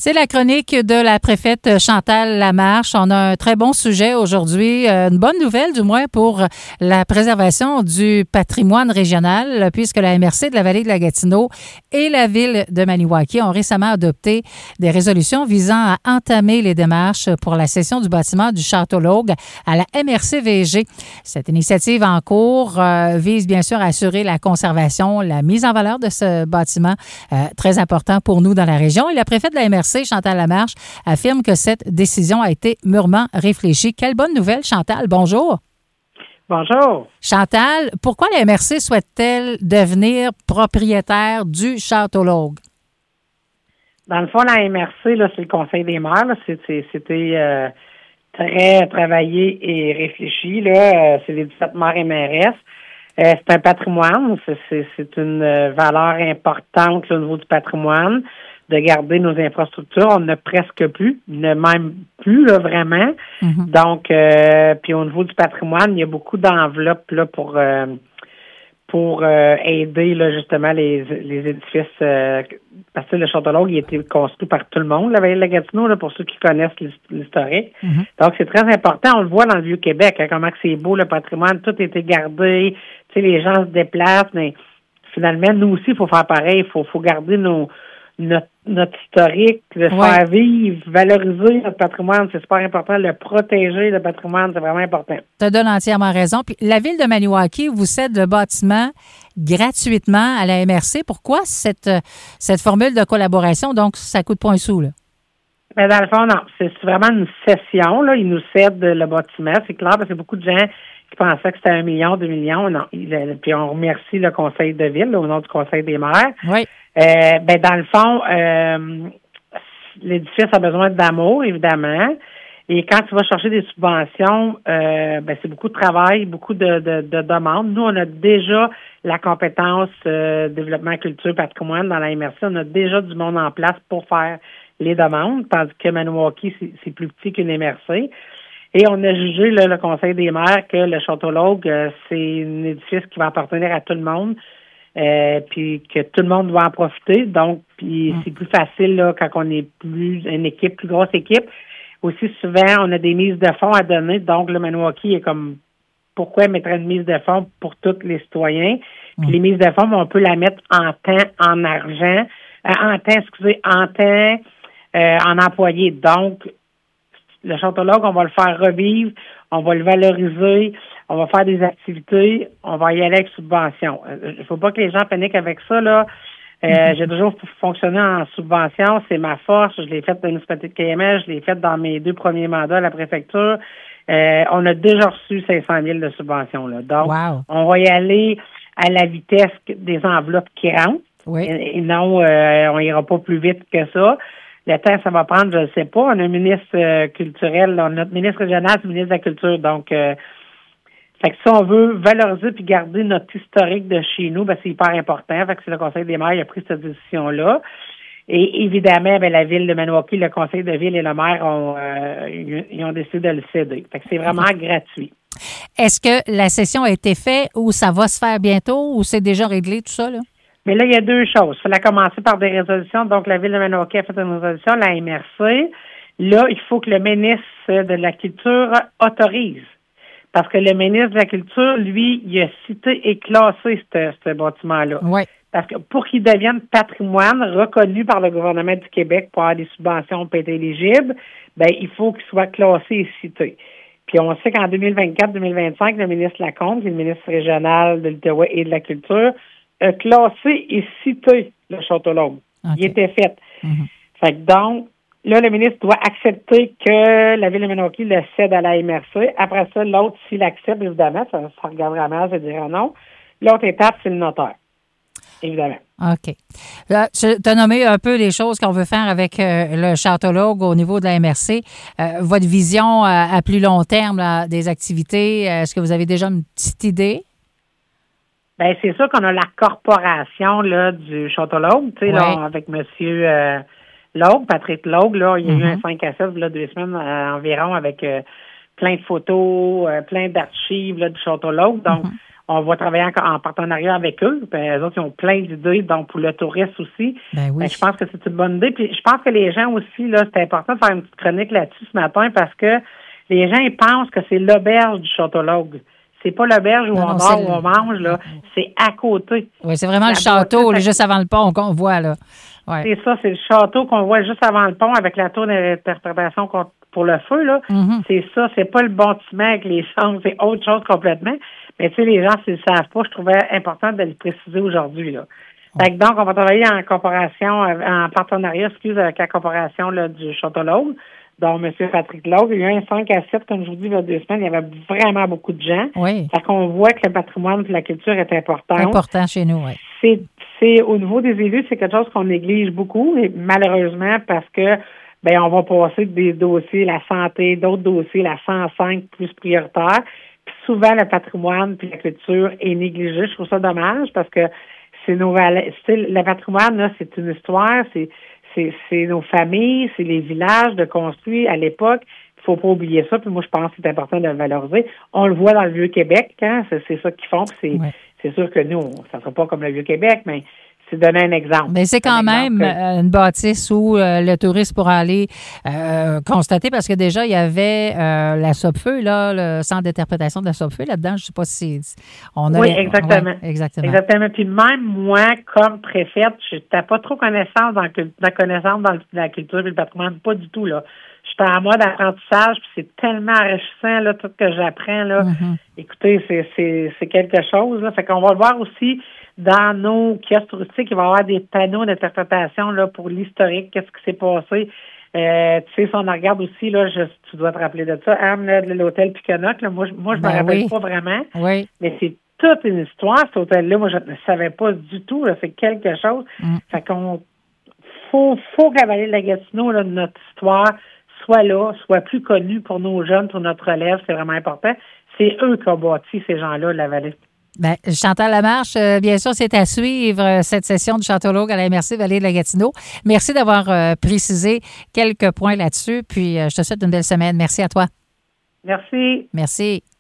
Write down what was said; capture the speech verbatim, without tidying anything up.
C'est la chronique de la préfète Chantal Lamarche. On a un très bon sujet aujourd'hui, une bonne nouvelle du moins pour la préservation du patrimoine régional, puisque la M R C de la vallée de la Gatineau et la ville de Maniwaki ont récemment adopté des résolutions visant à entamer les démarches pour la cession du bâtiment du Château L'Augue à la M R C V G. Cette initiative en cours euh, vise bien sûr à assurer la conservation, la mise en valeur de ce bâtiment euh, très important pour nous dans la région. Et la préfète de la M R C, Chantal Lamarche, affirme que cette décision a été mûrement réfléchie. Quelle bonne nouvelle, Chantal. Bonjour. Bonjour. Chantal, pourquoi la M R C souhaite-t-elle devenir propriétaire du Château L'Augue? Dans le fond, la M R C, là, c'est le Conseil des maires. Là. C'est, c'est, c'était euh, très travaillé et réfléchi. Là. Euh, c'est les dix-sept maires M R S. Euh, c'est un patrimoine. C'est, c'est, c'est une valeur importante là, au niveau du patrimoine, de garder nos infrastructures. On n'a presque plus, ne même plus là, vraiment. Mm-hmm. Donc, euh, puis au niveau du patrimoine, il y a beaucoup d'enveloppes là pour euh, pour euh, aider là justement les les édifices. Euh, parce que le Château L'Augue, il a été construit par tout le monde, la vallée de la Gatineau, là, pour ceux qui connaissent l'historique. Mm-hmm. Donc, c'est très important. On le voit dans le Vieux-Québec, hein, comment c'est beau le patrimoine, tout a été gardé. Tu sais, les gens se déplacent, mais finalement, nous aussi, il faut faire pareil. Il faut, faut garder nos Notre, notre historique, le ouais. faire vivre, valoriser notre patrimoine, c'est super important. Le protéger, le patrimoine, c'est vraiment important. Tu as donné entièrement raison. Puis la ville de Maniwaki vous cède le bâtiment gratuitement à la M R C. Pourquoi cette, cette formule de collaboration? Donc, ça coûte pas un sou, là? Mais dans le fond, non. C'est vraiment une cession, là. Ils nous cèdent le bâtiment. C'est clair, parce que beaucoup de gens qui pensaient que c'était un million, deux millions. Non. Puis on remercie le conseil de ville, là, au nom du conseil des maires. Oui. Euh, ben dans le fond, euh, l'édifice a besoin d'amour, évidemment. Et quand tu vas chercher des subventions, euh, ben c'est beaucoup de travail, beaucoup de, de, de demandes. Nous, on a déjà la compétence euh, développement culture patrimoine dans la M R C. On a déjà du monde en place pour faire les demandes, tandis que Maniwaki, c'est, c'est plus petit qu'une M R C. Et on a jugé, là, le Conseil des maires, que le Château L'Augue, euh, c'est un édifice qui va appartenir à tout le monde. Euh, puis que tout le monde doit en profiter. Donc, puis mmh. c'est plus facile là quand on est plus une équipe, plus grosse équipe. Aussi souvent, on a des mises de fonds à donner. Donc, le Maniwaki est comme pourquoi mettre une mise de fonds pour tous les citoyens? Puis mmh. les mises de fonds, on peut la mettre en temps, en argent, euh, en temps, excusez, en temps, euh, en employés. Donc, le Château L'Augue, on va le faire revivre, on va le valoriser, on va faire des activités, on va y aller avec subvention. Il ne faut pas que les gens paniquent avec ça, là. Euh, mm-hmm. J'ai toujours fonctionné en subvention, c'est ma force. Je l'ai faite dans la municipalité de K M L, je l'ai faite dans mes deux premiers mandats à la préfecture. Euh, on a déjà reçu cinq cent mille de subventions, là. Donc, wow. on va y aller à la vitesse des enveloppes qui rentrent. Oui. Et, et non, euh, on ira pas plus vite que ça. Le temps, ça va prendre, je ne sais pas. On a un ministre euh, culturel, là, notre ministre régional, c'est le ministre de la Culture. Donc, euh, fait que si on veut valoriser puis garder notre historique de chez nous, ben c'est hyper important. Fait que c'est le Conseil des maires qui a pris cette décision-là. Et évidemment, ben la ville de Maniwaki, le Conseil de ville et le maire ont, euh, ils, ils ont décidé de le céder. Fait que c'est vraiment okay. gratuit. Est-ce que la session a été faite ou ça va se faire bientôt ou c'est déjà réglé tout ça, là? Mais là, il y a deux choses. Il fallait commencer par des résolutions. Donc, la ville de Maniwaki a fait une résolution, la M R C. Là, il faut que le ministre de la Culture autorise. Parce que le ministre de la Culture, lui, il a cité et classé ce, ce bâtiment-là. Oui. Parce que pour qu'il devienne patrimoine reconnu par le gouvernement du Québec pour avoir des subventions pour être éligible, ben il faut qu'il soit classé et cité. Puis on sait qu'en deux mille vingt-quatre deux mille vingt-cinq, le ministre Lacombe, qui est le ministre régional de l'Outaouais et de la Culture, a classé et cité le Château L'Augue. Okay. Il était fait. Mm-hmm. Fait que donc, là, le ministre doit accepter que la ville de Maniwaki le cède à la M R C. Après ça, l'autre, s'il accepte, évidemment, ça, ça regardera mal, ça dira non. L'autre étape, c'est le notaire. Évidemment. OK. Là, tu as nommé un peu les choses qu'on veut faire avec euh, le Château L'Augue au niveau de la M R C. Euh, votre vision à, à plus long terme là, des activités, est-ce que vous avez déjà une petite idée? Bien, c'est sûr qu'on a la corporation là, du Château L'Augue, tu sais, ouais. là, avec monsieur euh, L'Augue, Patrick L'Augue, là, il y a mm-hmm. eu un cinq à sept, là, deux semaines euh, environ, avec euh, plein de photos, euh, plein d'archives là, du Château L'Augue. Donc, mm-hmm. on va travailler en, en partenariat avec eux. Puis, eux autres, ils ont plein d'idées, donc pour le tourisme aussi. Ben oui. Ben, je pense que c'est une bonne idée. Puis je pense que les gens aussi, là, c'est important de faire une petite chronique là-dessus ce matin parce que les gens, ils pensent que c'est l'auberge du Châteaulogue. C'est pas l'auberge où non, on non, dort, où on mange, là. C'est à côté. Oui, c'est vraiment la le château, là, juste avant le pont qu'on voit, là. Ouais. C'est ça, c'est le château qu'on voit juste avant le pont avec la tour d'interprétation pour le feu, là. Mm-hmm. C'est ça, c'est pas le bâtiment avec les chambres, c'est autre chose complètement. Mais tu sais, les gens, s'ils ne savent pas, je trouvais important de le préciser aujourd'hui, là. Fait que donc, on va travailler en corporation, en partenariat, excuse, avec la corporation là, du Châteaulogue, dont M. Patrick Logue. Il y a eu un cinq à sept, comme je vous dis, il y a deux semaines, il y avait vraiment beaucoup de gens. Oui. Fait qu'on voit que le patrimoine et la culture est important. Important chez nous, oui. C'est, c'est, au niveau des élus, c'est quelque chose qu'on néglige beaucoup, et malheureusement, parce que, ben, on va passer des dossiers, la santé, d'autres dossiers, la cent cinq plus prioritaires. Puis souvent, le patrimoine puis la culture est négligé. Je trouve ça dommage parce que c'est nos valeurs. Le patrimoine, là, c'est une histoire, c'est, c'est, c'est nos familles, c'est les villages de construits à l'époque. Il faut pas oublier ça. Puis moi, je pense que c'est important de le valoriser. On le voit dans le Vieux-Québec, hein, c'est, c'est ça qu'ils font. Puis c'est, ouais. c'est sûr que nous, ça ne sera pas comme le Vieux-Québec, mais c'est donner un exemple. Mais c'est quand même que... une bâtisse où euh, le touriste pourra aller euh, constater, parce que déjà, il y avait euh, la Sopfeu, là, le centre d'interprétation de la Sopfeu là-dedans. Je ne sais pas si on a... Oui, exactement. Ouais, exactement. Exactement. Puis même moi, comme préfète, je n'étais pas trop connaissance dans, dans connaissance dans la culture et le patrimoine, pas du tout, là. J'étais en mode apprentissage, puis c'est tellement enrichissant, là, tout ce que j'apprends, là. Mm-hmm. Écoutez, c'est, c'est, c'est quelque chose, là. Fait qu'on va le voir aussi dans nos kiosques touristiques, il va y avoir des panneaux d'interprétation, là, pour l'historique, qu'est-ce qui s'est passé. Euh, tu sais, si on regarde aussi, là, je, tu dois te rappeler de ça, Anne, là, de l'hôtel Piconoc, là, moi, moi je ne me rappelle oui. pas vraiment. Oui. Mais c'est toute une histoire, cet hôtel-là. Moi, je ne savais pas du tout, là, c'est quelque chose. Mm. Fait qu'on, faut, faut que la vallée de la Gatineau, là, notre histoire, soit là, soit plus connue pour nos jeunes, pour notre relève, c'est vraiment important. C'est eux qui ont bâti ces gens-là, de la vallée. Bien, Chantal Lamarche, euh, bien sûr, c'est à suivre euh, cette session du Châteaulogue à la M R C Vallée de la Gatineau. Merci d'avoir euh, précisé quelques points là-dessus, puis euh, je te souhaite une belle semaine. Merci à toi. Merci. Merci.